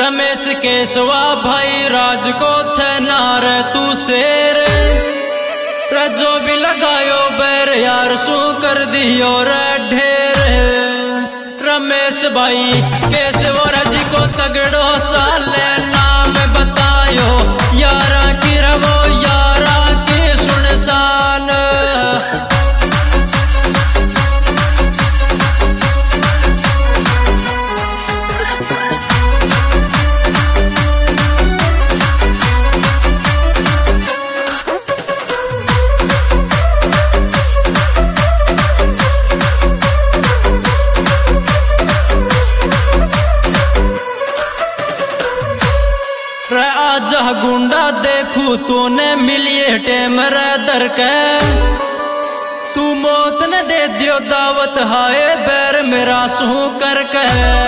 रमेश केशवा भाई राज को छनार तू शेर जो भी लगायो बैर यार शू कर दियो रे ढेर। रमेश भाई केशवा राज को तगड़ो चाले नाम बतायो यारा की रवो यारा की सुनसान। आज गुंडा देखू तूने मिलिए टेम दर के तू मौत न दे दियो दावत हाय बैर मेरा सू करके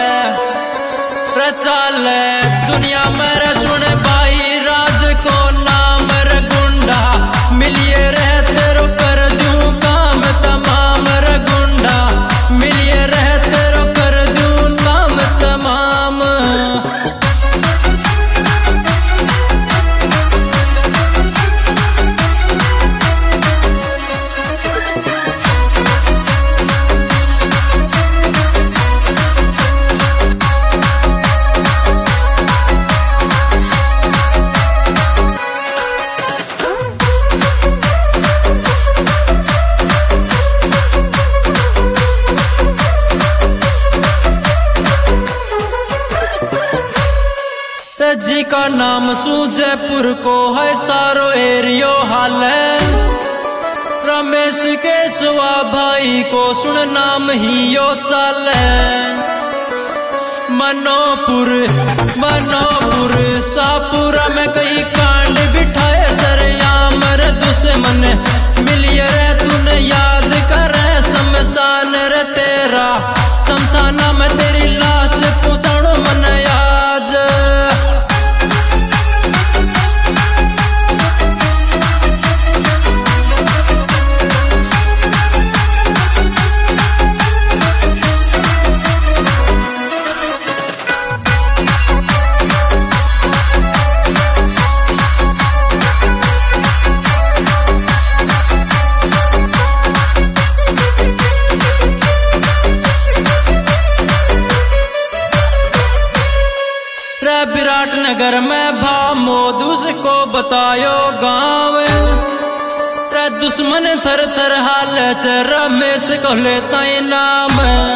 प्रचाल दुनिया में सुन भाई राज को नाम रे गुंडा मिलिए रे तेरो कर दूं काम तमाम रे गुंडा मिलिए रे तेरो कर दूं काम तमाम। जी का नाम सू जयपुर को है सारो एरियो हाल है। रमेश केशवा भाई को सुन नाम ही यो चाल है। मनोपुर सापुरा में कई कांड बिठाए सरयाम रे दुश्मन मिलिए रे तूने याद करे शमशान रे तेरा शमशाना में तेरी लाश पहुंचाणो मन आज। विराटनगर में भा मोदूस को बतायो गाँव दुश्मन थर थर हाल च रमेश को लेता नाम।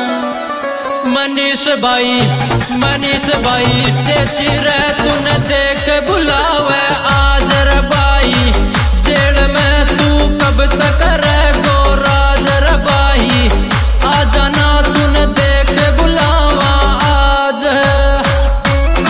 मनीष भाई चेची रे तूने देख बुलावे आज रे भाई जेल में तू कब तक